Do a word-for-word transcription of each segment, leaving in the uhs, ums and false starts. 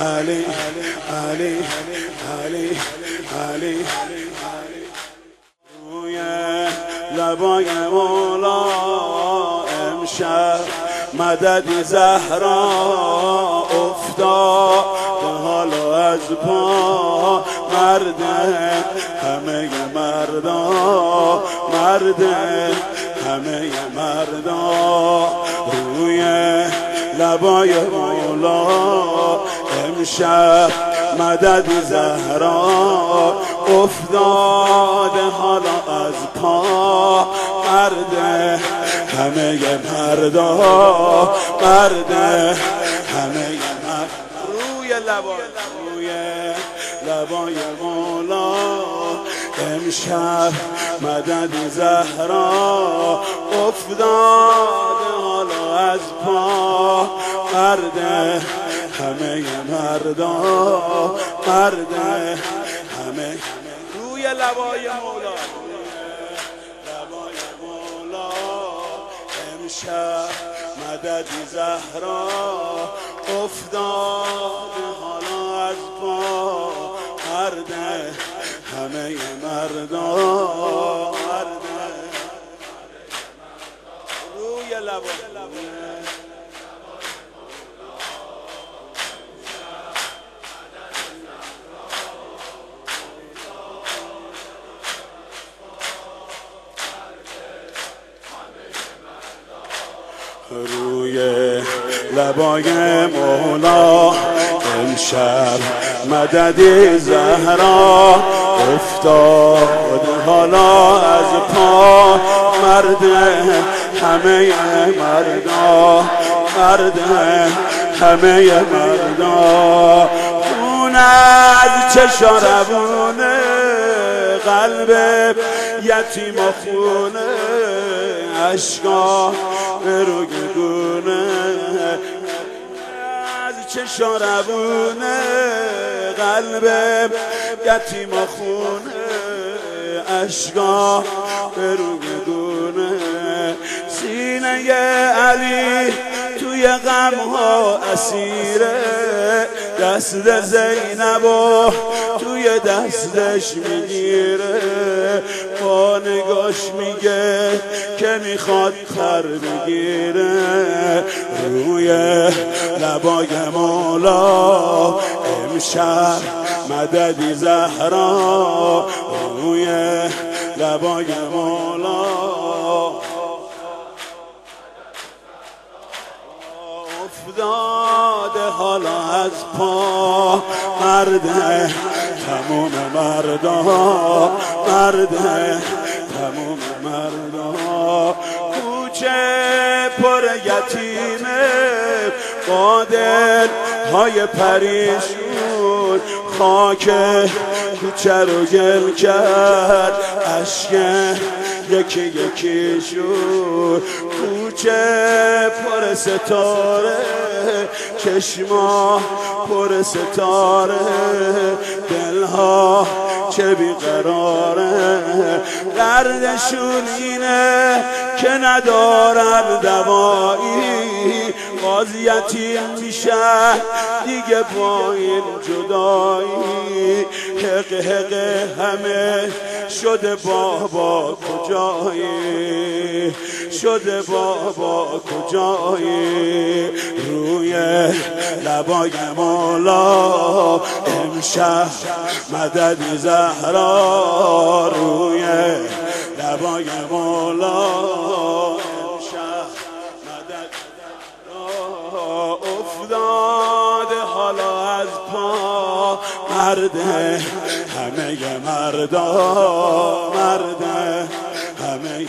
علی علی علی علی روی لبای مولا امشب مددی زهرا افتاد حالا از پا مرده همه مردا مرده همه مردا روی لبای مولا امشب مددی زهرا افتاد حالا از پا مرده همه مردا مرده همه مرد روی لبای روی لبای مولا امشب مددی زهرا افتاد حالا از پا مرده همه مردا مرده همه روی لبای مولا لبای مولا امشب مددی زهرا افتاد حالا از پا مرده همه مردا مرده روی لبای روی لبای مولا امشب مددی زهرا افتاد حالا از پا مرده همه مردا مرده همه مردا خون از چشم روونه قلب یتیم و خونه اشکا روی گونه از چشم روونه قلب یتیم و خونه اشکا روی گونه سینه علی توی غم ها اسیره دست زینب و توی دستش میگیره با نگاش میگه که میخواد خر بگیره روی لبای مولا امشب مددی زهرا روی لبای مولا افتاد حالا از پا مرده تموم مردا مرده تموم مردا کوچه پر یتیمه با دل های پریشون خاک کوچه رو گل کرد اشک یکی یکی شد کوچه پر ستاره چشما پر ستاره دلها چه بیقراره دردشون اینه که ندارن دوایی باز یتیم میشه دیگه با این جدایی حق حق همه شده بابا کجایی شده بابا کجایی روی لبای مولا امشب مددی زهرا روی لبای مولا امشب مددی زهرا افتاد حالا از پا مرده همه مردا مرده همه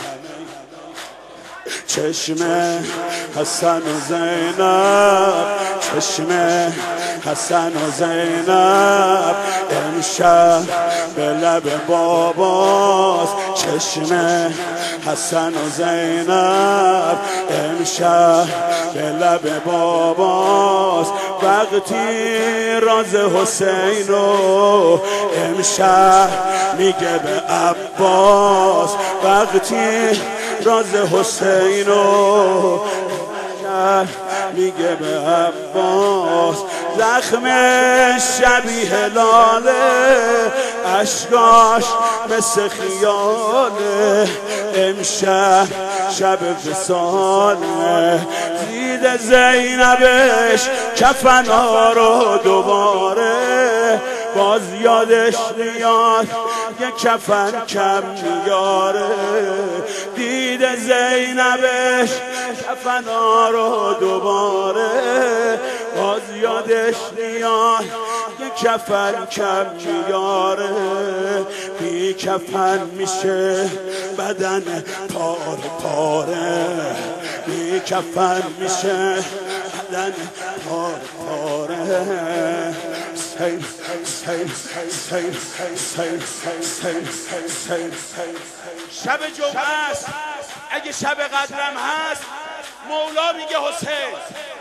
چشم حسن و زینب چشم حسن و زینب امشب به لب باباست چشم حسن و زینب امشب به لب باباست وقتی راز حسینو امشب میگه به عباس وقتی راز حسینو میگه به عباس زخم شبیه لاله اشکاش مثل خیاله امشب شب وصاله زید زینبش کفنا رو دوباره باز یادش میاد یه کفن کم میاره دید زینبش کفنا رو دوباره باز یادش میاد یه کفن کم میاره بی کفن میشه بدن پاره پاره بی کفن میشه بدن پاره پاره سیل سیل سیل سیل سیل سیل شب جمعه است اگه شب قدرم هست مولا میگه حسین